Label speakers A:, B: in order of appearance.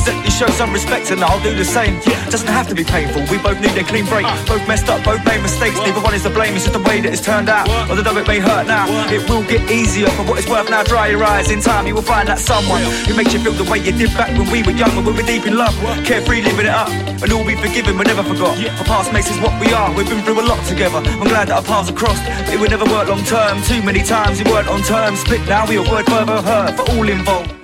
A: wishes that you show some respect, and I'll do the same. Doesn't have to be painful, we both need a clean break. Both messed up, both made mistakes, neither one is to blame. It's just the way that it's turned out. Although it may hurt now, it will get easier. For what it's worth now, dry your eyes. In time you will find that someone who makes you feel the way you did back when we were young, when we were deep in love. Carefree, living it up, and all we forgiven, we never forgot. Our past makes us what we are, we've been through a lot together. I'm glad that our paths are crossed, but it would never work long term. Too many times we weren't on terms. Split now, we a word further hurt for all involved.